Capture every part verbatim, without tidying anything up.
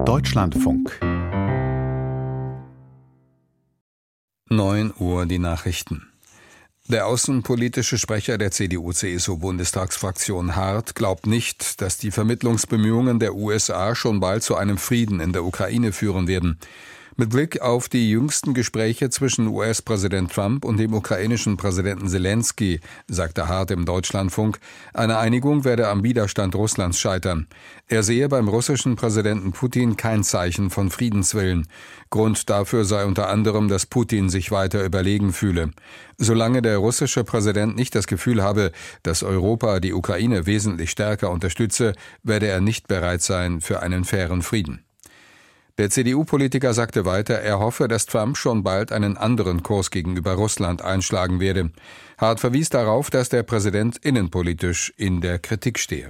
Deutschlandfunk. neun Uhr die Nachrichten. Der außenpolitische Sprecher der C D U-C S U-Bundestagsfraktion Hart glaubt nicht, dass die Vermittlungsbemühungen der U S A schon bald zu einem Frieden in der Ukraine führen werden. Mit Blick auf die jüngsten Gespräche zwischen U S-Präsident Trump und dem ukrainischen Präsidenten Selenskyj, sagte Hart im Deutschlandfunk, eine Einigung werde am Widerstand Russlands scheitern. Er sehe beim russischen Präsidenten Putin kein Zeichen von Friedenswillen. Grund dafür sei unter anderem, dass Putin sich weiter überlegen fühle. Solange der russische Präsident nicht das Gefühl habe, dass Europa die Ukraine wesentlich stärker unterstütze, werde er nicht bereit sein für einen fairen Frieden. Der C D U-Politiker sagte weiter, er hoffe, dass Trump schon bald einen anderen Kurs gegenüber Russland einschlagen werde. Hart verwies darauf, dass der Präsident innenpolitisch in der Kritik stehe.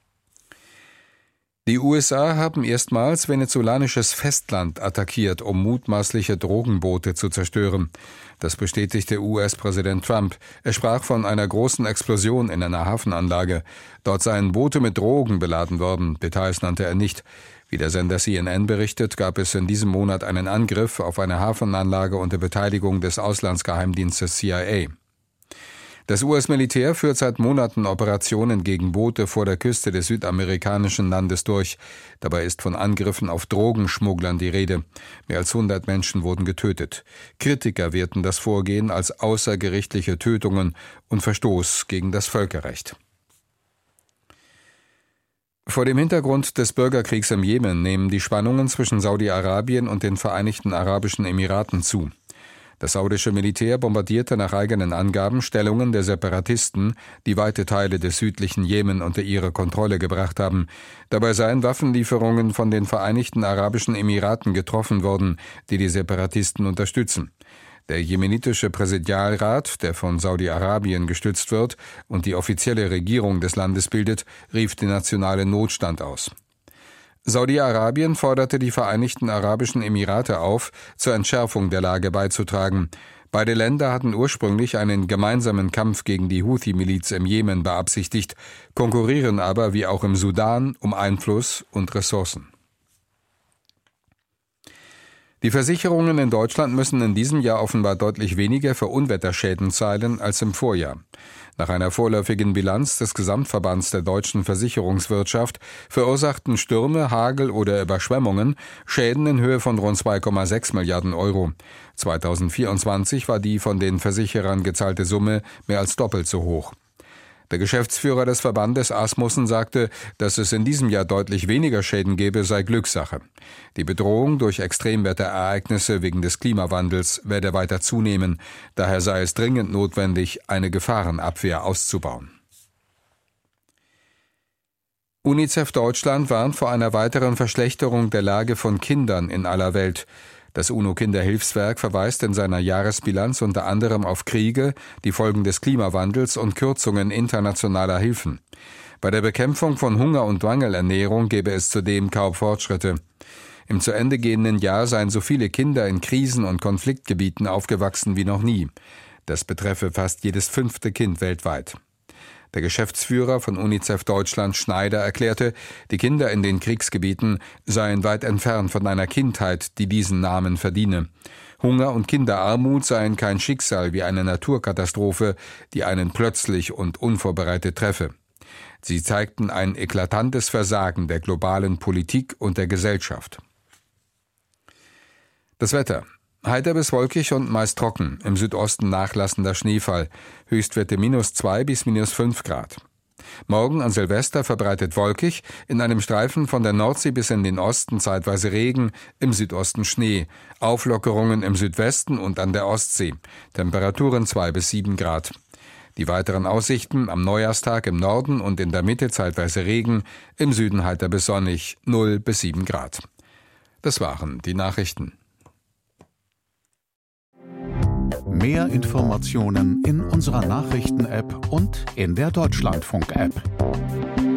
Die U S A haben erstmals venezolanisches Festland attackiert, um mutmaßliche Drogenboote zu zerstören. Das bestätigte U S-Präsident Trump. Er sprach von einer großen Explosion in einer Hafenanlage. Dort seien Boote mit Drogen beladen worden. Details nannte er nicht. Wie der Sender C N N berichtet, gab es in diesem Monat einen Angriff auf eine Hafenanlage unter Beteiligung des Auslandsgeheimdienstes C I A. Das U S-Militär führt seit Monaten Operationen gegen Boote vor der Küste des südamerikanischen Landes durch. Dabei ist von Angriffen auf Drogenschmugglern die Rede. Mehr als hundert Menschen wurden getötet. Kritiker werten das Vorgehen als außergerichtliche Tötungen und Verstoß gegen das Völkerrecht. Vor dem Hintergrund des Bürgerkriegs im Jemen nehmen die Spannungen zwischen Saudi-Arabien und den Vereinigten Arabischen Emiraten zu. Das saudische Militär bombardierte nach eigenen Angaben Stellungen der Separatisten, die weite Teile des südlichen Jemen unter ihre Kontrolle gebracht haben. Dabei seien Waffenlieferungen von den Vereinigten Arabischen Emiraten getroffen worden, die die Separatisten unterstützen. Der jemenitische Präsidialrat, der von Saudi-Arabien gestützt wird und die offizielle Regierung des Landes bildet, rief den nationalen Notstand aus. Saudi-Arabien forderte die Vereinigten Arabischen Emirate auf, zur Entschärfung der Lage beizutragen. Beide Länder hatten ursprünglich einen gemeinsamen Kampf gegen die Houthi-Miliz im Jemen beabsichtigt, konkurrieren aber wie auch im Sudan um Einfluss und Ressourcen. Die Versicherungen in Deutschland müssen in diesem Jahr offenbar deutlich weniger für Unwetterschäden zahlen als im Vorjahr. Nach einer vorläufigen Bilanz des Gesamtverbands der deutschen Versicherungswirtschaft verursachten Stürme, Hagel oder Überschwemmungen Schäden in Höhe von rund zwei Komma sechs Milliarden Euro. zweitausendvierundzwanzig war die von den Versicherern gezahlte Summe mehr als doppelt so hoch. Der Geschäftsführer des Verbandes Asmussen sagte, dass es in diesem Jahr deutlich weniger Schäden gebe, sei Glückssache. Die Bedrohung durch Extremwetterereignisse wegen des Klimawandels werde weiter zunehmen. Daher sei es dringend notwendig, eine Gefahrenabwehr auszubauen. UNICEF Deutschland warnt vor einer weiteren Verschlechterung der Lage von Kindern in aller Welt. Das UNO-Kinderhilfswerk verweist in seiner Jahresbilanz unter anderem auf Kriege, die Folgen des Klimawandels und Kürzungen internationaler Hilfen. Bei der Bekämpfung von Hunger und Mangelernährung gebe es zudem kaum Fortschritte. Im zu Ende gehenden Jahr seien so viele Kinder in Krisen- und Konfliktgebieten aufgewachsen wie noch nie. Das betreffe fast jedes fünfte Kind weltweit. Der Geschäftsführer von UNICEF Deutschland, Schneider, erklärte, die Kinder in den Kriegsgebieten seien weit entfernt von einer Kindheit, die diesen Namen verdiene. Hunger und Kinderarmut seien kein Schicksal wie eine Naturkatastrophe, die einen plötzlich und unvorbereitet treffe. Sie zeigten ein eklatantes Versagen der globalen Politik und der Gesellschaft. Das Wetter. Heiter bis wolkig und meist trocken, im Südosten nachlassender Schneefall, Höchstwerte minus zwei bis minus fünf Grad. Morgen an Silvester verbreitet wolkig, in einem Streifen von der Nordsee bis in den Osten zeitweise Regen, im Südosten Schnee, Auflockerungen im Südwesten und an der Ostsee, Temperaturen zwei bis sieben Grad. Die weiteren Aussichten am Neujahrstag im Norden und in der Mitte zeitweise Regen, im Süden heiter bis sonnig, null bis sieben Grad. Das waren die Nachrichten. Mehr Informationen in unserer Nachrichten-App und in der Deutschlandfunk-App.